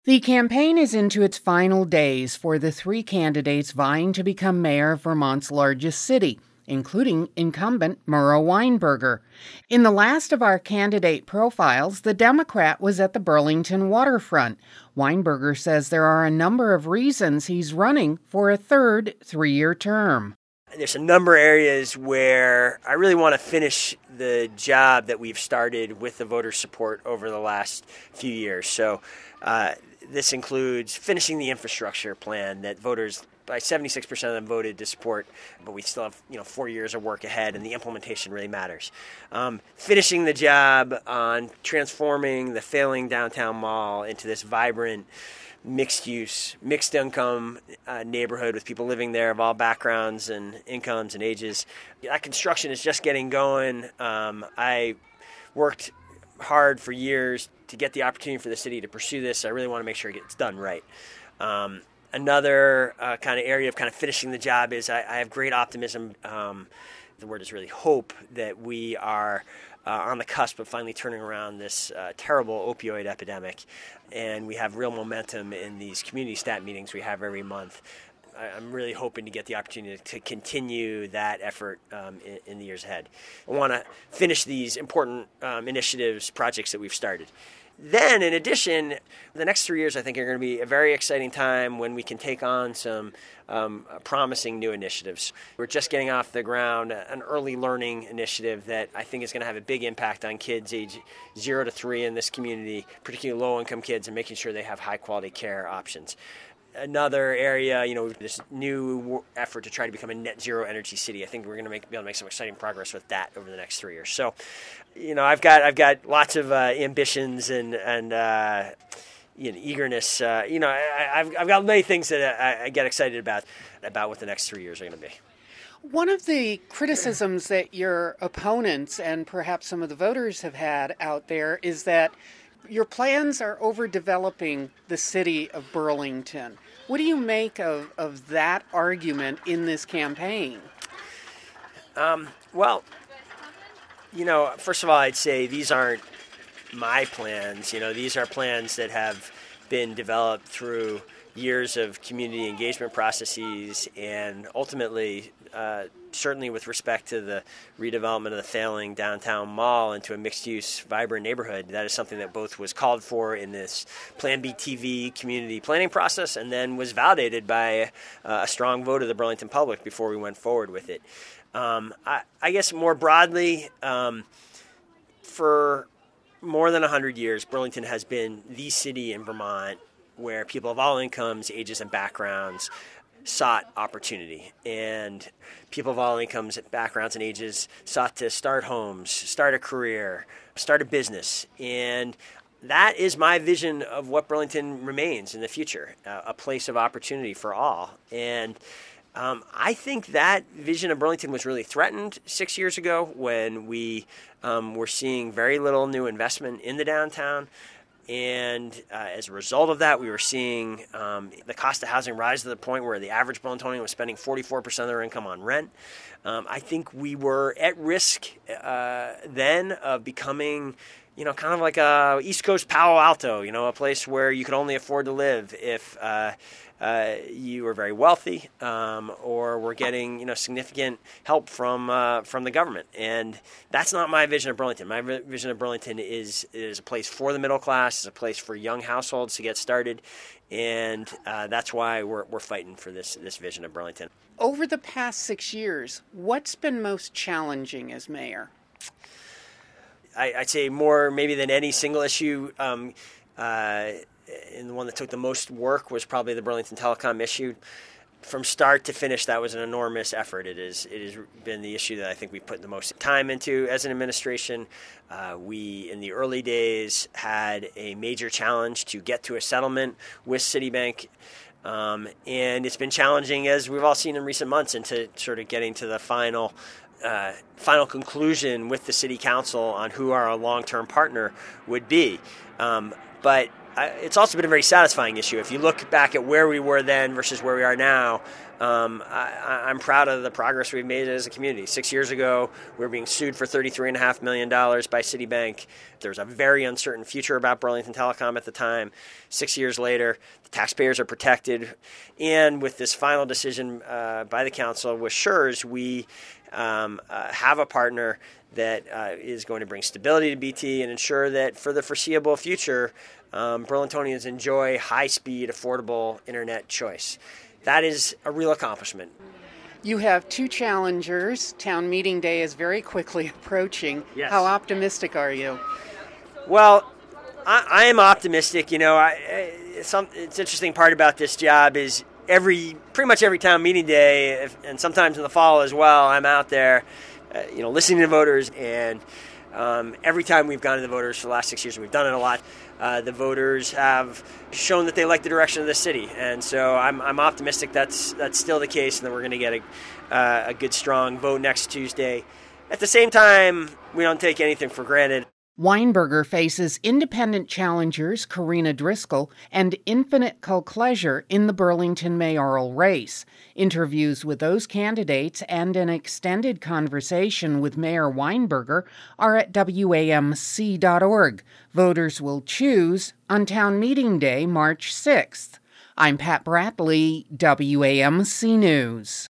The campaign is into its final days for the three candidates vying to become mayor of Vermont's largest city, including incumbent Murrow Weinberger. In the last of our candidate profiles, the Democrat was at the Burlington waterfront. Weinberger says there are a number of reasons he's running for a third three-year term. There's a number of areas where I really want to finish the job that we've started with the voter support over the last few years. So this includes finishing the infrastructure plan that voters, by 76% of them voted to support, but we still have 4 years of work ahead, and the implementation really matters. Finishing the job on transforming the failing downtown mall into this vibrant, mixed-use, mixed-income neighborhood with people living there of all backgrounds and incomes and ages. That construction is just getting going. I worked hard for years to get the opportunity for the city to pursue this. I really want to make sure it gets done right. Another kind of area of kind of finishing the job is I have great optimism. The word is really hope that we are on the cusp of finally turning around this terrible opioid epidemic, and we have real momentum in these community stat meetings we have every month. I'm really hoping to get the opportunity to continue that effort in the years ahead. I want to finish these important initiatives, projects that we've started. Then, in addition, the next 3 years I think are going to be a very exciting time when we can take on some promising new initiatives. We're just getting off the ground an early learning initiative that I think is going to have a big impact on kids age 0 to 3 in this community, particularly low-income kids, and making sure they have high-quality care options. Another area, this new effort to try to become a net zero energy city. I think we're going to be able to make some exciting progress with that over the next 3 years. So, I've got lots of ambitions and eagerness. I've got many things that I get excited about what the next 3 years are going to be. One of the criticisms that your opponents and perhaps some of the voters have had out there is that your plans are overdeveloping the city of Burlington. What do you make of that argument in this campaign? First of all, I'd say these aren't my plans. These are plans that have been developed through years of community engagement processes and ultimately, certainly with respect to the redevelopment of the failing downtown mall into a mixed-use, vibrant neighborhood. That is something that both was called for in this Plan B TV community planning process and then was validated by a strong vote of the Burlington public before we went forward with it. I guess more broadly, for more than 100 years, Burlington has been the city in Vermont where people of all incomes, ages, and backgrounds sought opportunity. And people of all incomes, backgrounds, and ages sought to start homes, start a career, start a business. And that is my vision of what Burlington remains in the future, a place of opportunity for all. And I think that vision of Burlington was really threatened 6 years ago when we were seeing very little new investment in the downtown. And as a result of that, we were seeing the cost of housing rise to the point where the average Burlingtonian was spending 44% of their income on rent. I think we were at risk then of becoming, kind of like a East Coast Palo Alto, a place where you could only afford to live if you were very wealthy or were getting significant help from the government. And that's not my vision of Burlington. My vision of Burlington is a place for the middle class, is a place for young households to get started, and that's why we're fighting for this vision of Burlington. Over the past 6 years, what's been most challenging as mayor? I'd say more maybe than any single issue. And the one that took the most work was probably the Burlington Telecom issue. From start to finish, that was an enormous effort. It has been the issue that I think we put the most time into as an administration. We, in the early days, had a major challenge to get to a settlement with Citibank. And it's been challenging, as we've all seen in recent months, into sort of getting to the final conclusion with the city council on who our long-term partner would be. But it's also been a very satisfying issue. If you look back at where we were then versus where we are now, I'm proud of the progress we've made as a community. 6 years ago, we were being sued for $33.5 million by Citibank. There was a very uncertain future about Burlington Telecom at the time. 6 years later, the taxpayers are protected. And with this final decision by the council with Schurz, we have a partner that is going to bring stability to BT and ensure that for the foreseeable future, Burlingtonians enjoy high-speed, affordable internet choice. That is a real accomplishment. You have two challengers. Town meeting day is very quickly approaching. Yes. How optimistic are you? Well, I am optimistic. You know, it's interesting part about this job is pretty much every town meeting day, and sometimes in the fall as well, I'm out there, listening to voters. And every time we've gone to the voters for the last 6 years, we've done it a lot. The voters have shown that they like the direction of the city, and so I'm optimistic that's still the case, and that we're going to get a good, strong vote next Tuesday. At the same time, we don't take anything for granted. Weinberger faces independent challengers Karina Driscoll and Infinite Culcleasure in the Burlington mayoral race. Interviews with those candidates and an extended conversation with Mayor Weinberger are at WAMC.org. Voters will choose on Town Meeting Day, March 6th. I'm Pat Bradley, WAMC News.